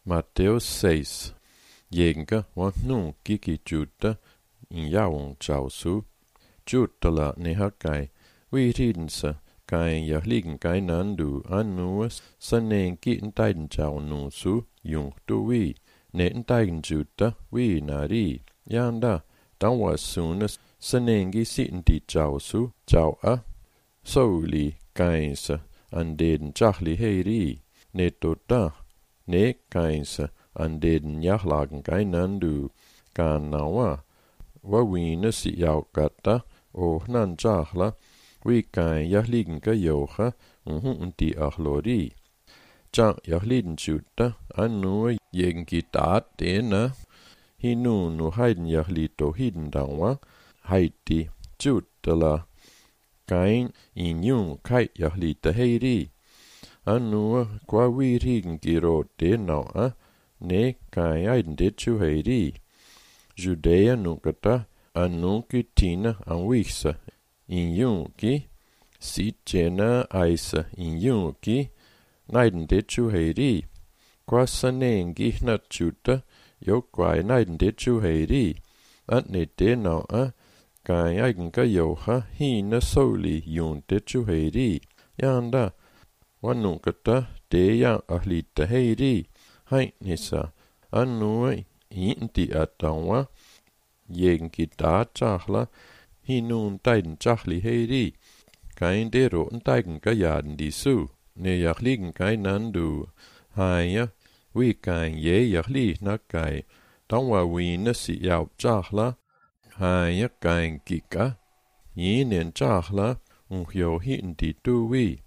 Matteus 6. Jenga wa nu giki Juda in yaung chausu. Jutala nehakai. Vi ridensa kai ya ligen kai nandu anuas sanen ki entaiden chau nu su yung tu vi. Ne entaiden Juda vi nari. Yanda tangwa sunas sanengi sitenti chausu chau a. Souli kainsa anden chahli heiri. Ne tota. Ne kainsa anden yahlagen kainandu kanawa wawina si yaukata o nan jahla wi kain yahligen ka yoha unti ahlori ja yahliden Juda anu yengi tat dena hinu nu haiden yahlito hiden dangwa haiti Judala kain inyung kai yahlita heiri anu kwa vi rigen giro denau a ne kai aiden det chu heiri Judea nukata anu ki tina anwiksa inyung ki si jena aisa inyung ki naiden det chu heiri kwa sanengi na Juda yo kwai naiden det chu heiri at ne denau a kai aiden ka yoha hina soli yun det chu heiri yanda wanukata deya ahlita heiri hai nisa anu inti atangwa yengi da chahla hinun taiden chahli heiri kain dero ntaigen ka yaden disu ne yahligen kai nandu haya wi kain ye yahli na kai tangwa wina si yaw chahla haya kain kika yinen chahla unhyo hinti tu wi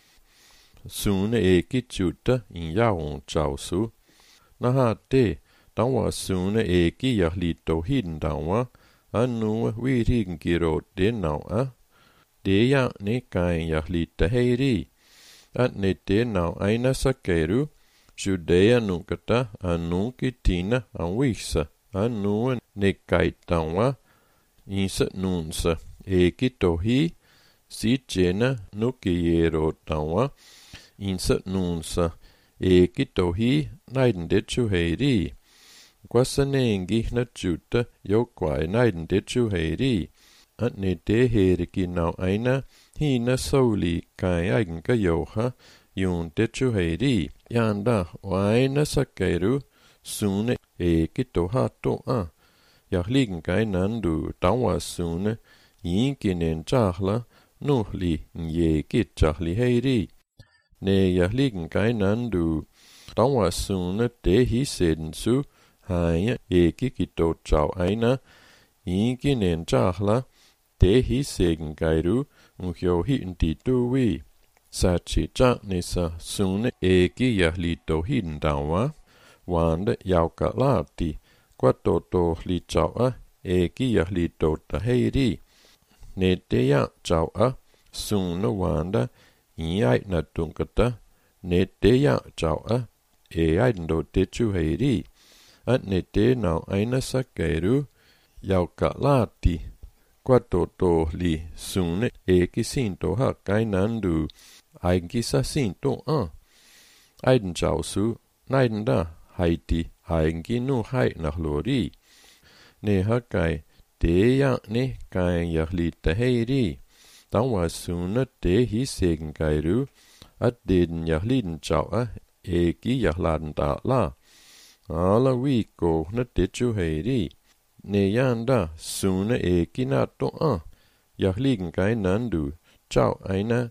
sune eki Juda in yaung chausu naha te tangwa sune eki yahlito hiden dangwa anu vi rigen giro denau a deya ne kain yahlita heiri at ne denau aina sakeru Judea nukata anu kitina anwiksa anu ne kai dangwa insa nunsa eki tohi si jena nukiyero dangwa insa nunsa eki tohi naiden det chu heiri kwa sanengi na Juda yo kwai naiden det chu heiri at ne de heiri ginau aina hina soli kai aigen ka yoha yun det chu heiri yanda waina sakeru sune eki toha to a yahligen kai nandu tangwa sune yinginen chahla nuhli nyeki chahli heiri ne yahligen kai nandu tangwa sune de hi seden su haya eki kito chau aina yinginen chahla de hi segen gairu unhyo hinti tuwi sachi cha nisa sune eki yahlito hiden dangwa wanda yauka lati kwa toto li chau a eki yahlito ta heiri ne deya chau a sune wanda iai na tunkata ne deya chau a aiden do det chu heiri at ne de nau aina sakeru yauka lati kwa toto li sune eki sinto ha kainandu aigen sa sinto a aiden chau su naiden da haiti aigen nu hai nach lori ne ha kai deya ne kai yahlita heiri tangwa sune de hi segen gairu at den yahliden chau a eki yahladen da la ala wiko na det chu heiri ne yanda sune eki na to a yahligen kai nandu chau aina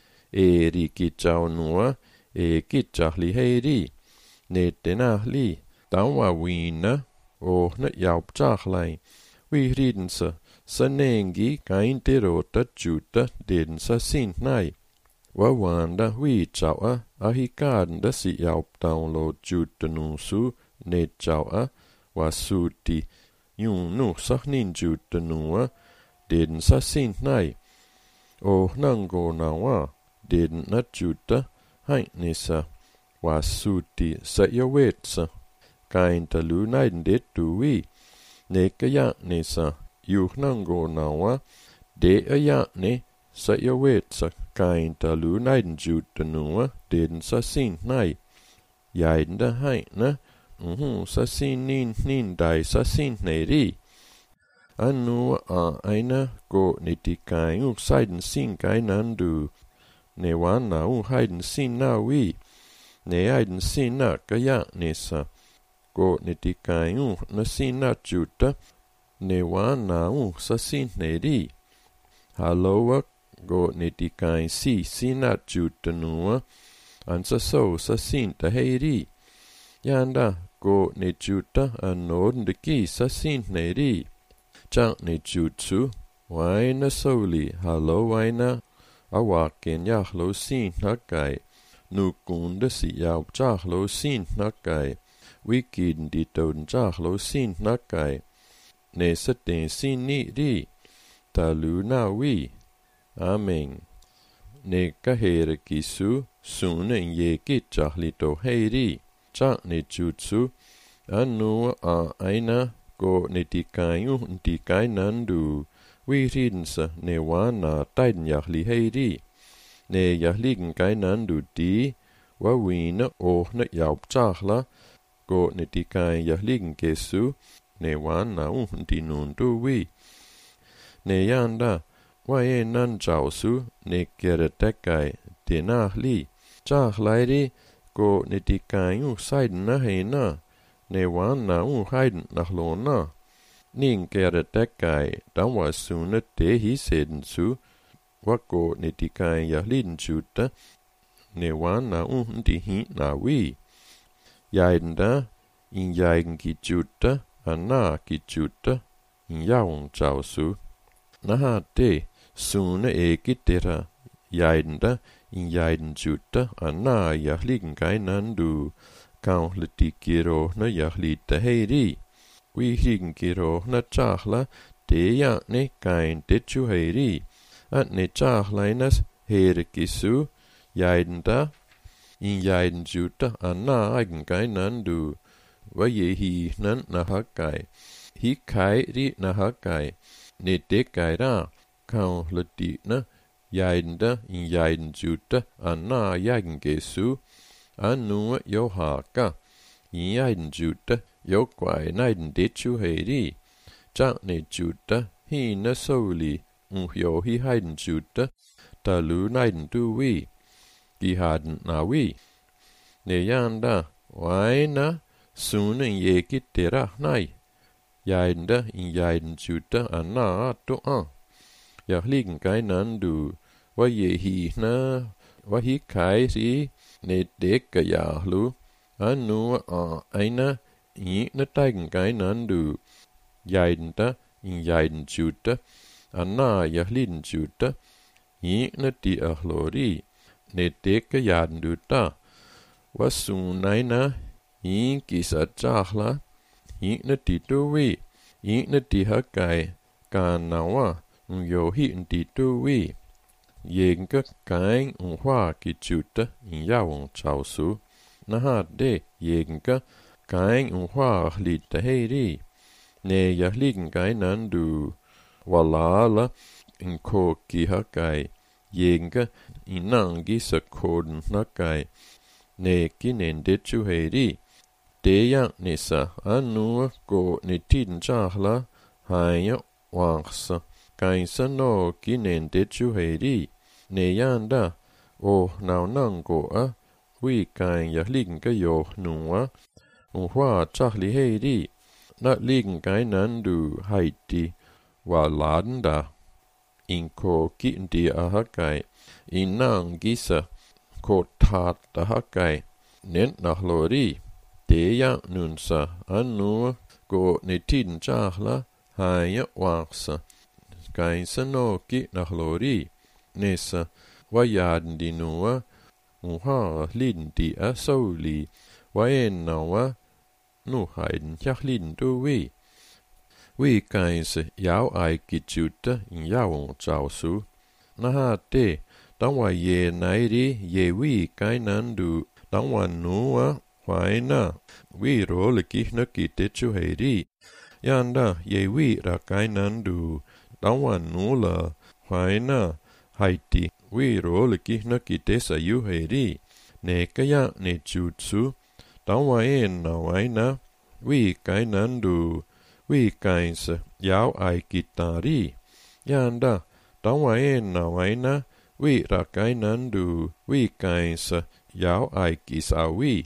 riki chau nuwa eki chahli heiri ne tena li tangwa wina o na yaw chahlai vi ridensa sanengi kain dero ta Juda den sa sin nai wawanda vi chau a ahikaden da si yaw download Juda nu su ne chau a wasuti yun nu sahnin Juda nu den sa sin nai o nango nawa den na Juda hai nisa wasuti sa yawetsa kain talu naiden det duwi ne kaya nisa yuh nango nawa de aya ne sa yawetsa kain talu naiden Juda nu den sa sin nai Jaiden da heina, sasin nin dai sasin neri. Anu aina go nitikai saiden sin gainandu. Ne wana haiden sin na wi. Ne aiden sin na gaya nesa. Go nitikai na sin na juta. Ne wana sasin neri. Haloa go nitikai sin na juta nua. Ansa so sasin da heiri. Yanda go ne juta anod de ki sasin neri. Chang ne jutsu. Waina soli halo waina. Awaken yahlo sin nakai. Nukunde si yaw jahlo sin nakai. Wikin diton jahlo sin nakai. Ne satin sin ni ri. Talu na wi. Amen. Ne kahere kisu. Sune ye kitja lito heiri. Chak ne jutsu. Anu aina go ne tikai nandu. Wirinsa ne wana taiden yahli heiri. Ne yahligen kai nandu di. Wawina na yaubchahla. Go ne tikai yahligen kesu. Ne wana di nundu wi. Ne yanda. Wae nan jausu. Ne geretekai. Denahli. Jahlairi go ne tikai saiden na heina. Ne wana haiden nahlona. Ning geretekai dan var sunne det hiseden su. Wako ne tikai yahliden juta. Ne wana di hi na wi. Jaiden da. In jaiden ki juta. Anna ki juta. In jaun jausu. Naha de. Sunne egitera. Jaiden da. In jaiden juta. Anna yahligen gainandu. Kaun litikiro na yahlita heiri. Wihigen giro na chahla. Deya ne kain dechu heiri. At ne chahlainas herekisu. Jaiden da. In jaiden juta. Anna eigen gainandu. Wayehi nan nahakai. Hi kai ri nahakai. Ne dekai ra. Kaun litina. Jaiden da. In jaiden juta. Anna jagen gesu. Anu johaka. In jaiden juta. Yokwai naiden dechu heiri. Chak ne juta. Hi na soli. Yo hi heiden juta. Talu naiden du wi. Gihaden na wi. Ne yanda. Waina. Sunen ye gittera nai. Jaiden da. In jaiden juta. Anna to an. Yahligen gainandu. Wayehi na. Wahi kai si. Ne dekka jahlu. Anu aina. I na taigen gainandu. Jaiden da. In jaiden juta. Anna yahliden juta. I na di ahlori. Ne dekka jadendu da. Wasunaina. I gisa jahla. I na di duwi. I na di hakai. Ganawa. Yo hi di duwi. Yenga kain hwa ki juta. In yawon chausu. Naha de yenga. Kain hwa lita heiri. Ne yahligen gainandu. Walala. In ko ki hakai. Yenga. Inangi sa koden nakai. Ne ginen dechu heiri. Deya nisa. Anu go ne tiden jahla. Haya wangsa. Kainsa no ginen dechu heiri. Ne yanda. Nau nango a. Wi kain yahligen gayo nua. Hwa chahli heiri. Na ligen gainandu haiti. Waladen da. In ko gindi ahakai. Inang gisa. Ko tat ahakai. Nent nahlori. Deya nunsa. Anu go ne tiden jahla. Haya wangsa. Kainsa no gi nahlori. Nesa. Wajaden di nua. Hwa liden di a soli. Waen nawa. Nu heiden jahliden du wi. Wi kainse yaw ai gijuta in yawon jausu. Naha de. Dan wa ye nairi ye wi gainandu. Dan wa nuwa. Waina. Wi role gihna gitechu heiri. Yanda ye wi ra gainandu. Dan wa nula. Waina. Haiti. Wi role gihna gitesa yu heiri. Ne kaya ne jutsu. 当我en na waina vi kainandu vi kains yau ai kitari yanda当我en na waina vi ra kainandu vi kains yau ai kisawi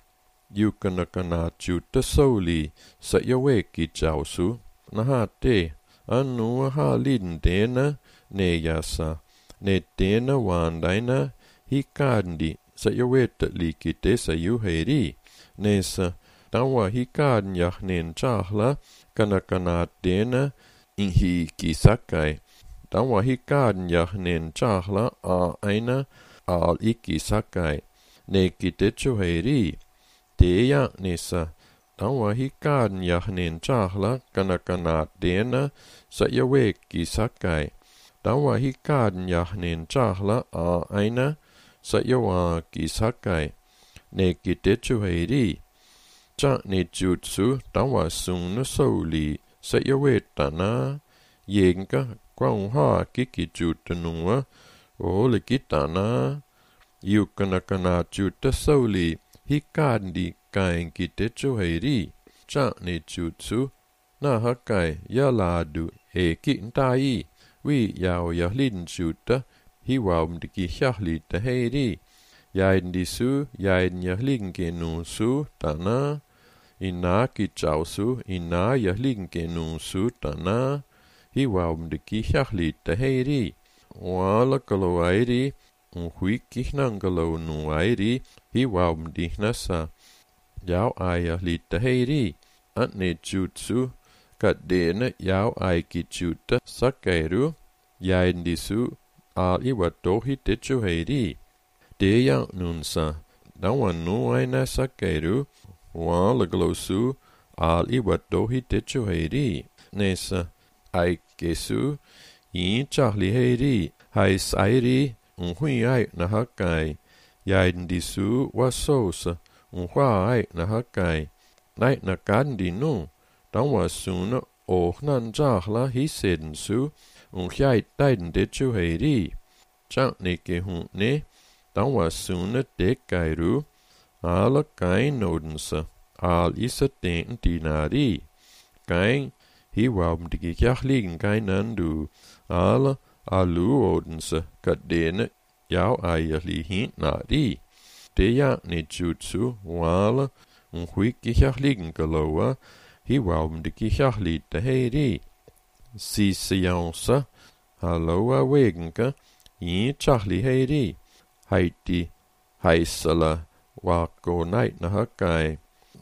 yukanakana chuta soli sa yawe ki jausu nahate anu ha lindena ne yasa ne tena wandaina hikandi sa yaweta likite sa yuheri nesa tawa hikan yahnen chahla kanakana tena inhi kisakai tawa hikan yahnen chahla a aina al ikisakai ne kite chuheri teya nesa tawa hikan yahnen chahla kanakana tena sa yawe kisakai tawa hikan yahnen chahla a aina sa yawa kisakai ne kite chuheri cha ne jutsu tawa sung soli sa yawe tana yenga kwang ha kiki jutanua o le kitana yukanakana juta soli hikandi kain kite chuheri cha ne jutsu na hakai yaladu e kintai wi yao yahlin juta hiwaum diki hyahli taheri yain disu yain yahlin genu su tana ina ki chausu ina yahlin genu su tana hiwaum diki hyahli taheri wala kalowairi hui kihnangalo nuwairi hiwaum dihnasa yao ayahli taheri atne jutsu kadena yao ai ki juta sakairu yain disu al iwatohi techuheri deya nunsa dawan nuaina sakairu wala glosu al iwatohi techuheri nesa ai kesu in chahli heri hai sairi hui ai nahakai yain disu wasosa hua ai nahakai nai nakandi nu dawa suna o nan jahla hi sensu hiai taiden de chuheri chang ne ke hu ne dawa suna de kairu ala kai nodensa al isa ten dinari kai hi waum digi kyahligen kai nandu ala alu odensa kadene yau ayerli hin nari deya ne jutsu wala hui kyahligen galoa hi waum digi kyahli taheri si seansa haloa wegenka i chahli heri haiti haisala wako nait na hakai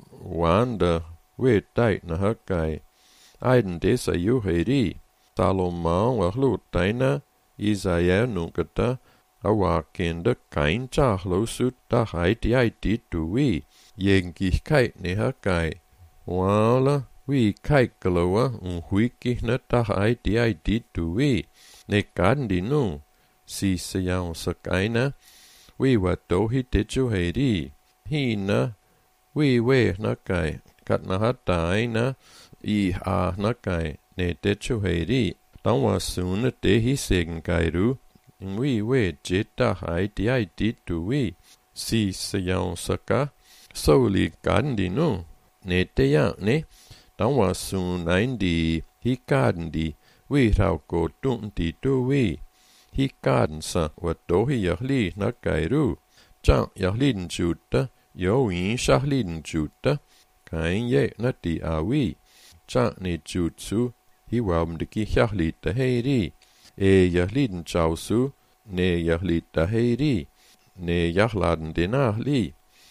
wanda we dait na hakai aiden desa yu heri taloma wa hlut taina Isaiah nungata awakenda kain chahlo sut ta haiti tuwi yengi kai ne hakai wala wi kai kaloa huiki na ta haiti tuwi ne kandi nu si seyaw sakaina wi watohi techu heri hina wi we na kai kat na hatai na i a na kai ne techu heri tawa suna te hi segen kairu wi we jeta haiti tuwi si seyaw saka soli kandi nu ne te ya ne tawa sunain di hikandi wi rau ko tun di tuwi hikansa watohi yahli na kairu chang yahlin juta yo yin shahlin juta kain ye na ti awi chang ne jutsu hiwam diki yahli taheri e yahlin chausu ne yahli taheri ne yahladen denahli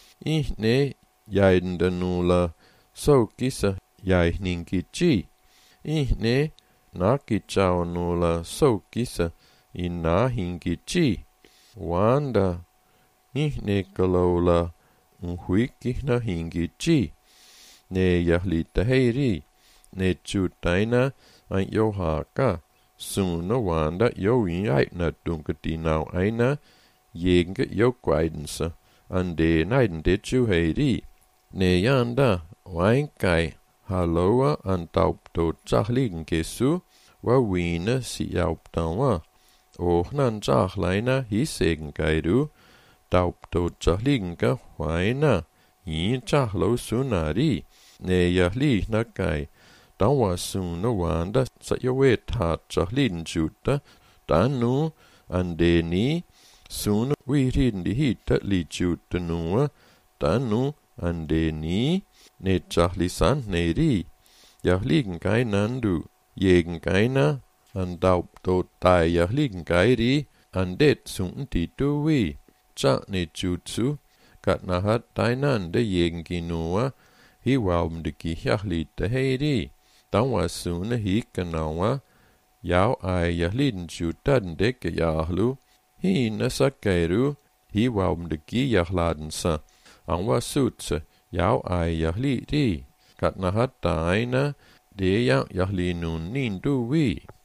ne yaiden danula so kisa yai ninki chi ne naki chao nula so kisa ina hinki chi wanda ne kalola huiki na hinki chi ne yahli taheri ne chutaina an yohaka suna wanda yo ai na dunkati now aina yenga yo guidance ande naiden de chuheri ne yanda wain kai haloa an taup to chahligen kesu wa wina si yaup tawa o nan chahlaina hi segen kaidu taup to chahligen ka waina hi cha lo sunari ne ya li na kai tawa sun no wanda sa yawe ta cha lin juta tanu ande ni sun wi rin di hita li juta nuwa tanu ande ni ne cha li san ne ri ya liegen kai nandu jeden keiner an daub do tai ya liegen kai ri an det sun ti tu wi cha ne jutsu kat na hat tainan de jeden ginua hi waum de ki ya li te heri tawa sun hi kanawa yao ai ya lin jutan de ke ya lu hi na sakairu hi waum de ki ya laden sa an wa sutse yao ai ya li ri kat na hat taina de ya li nun nin du wi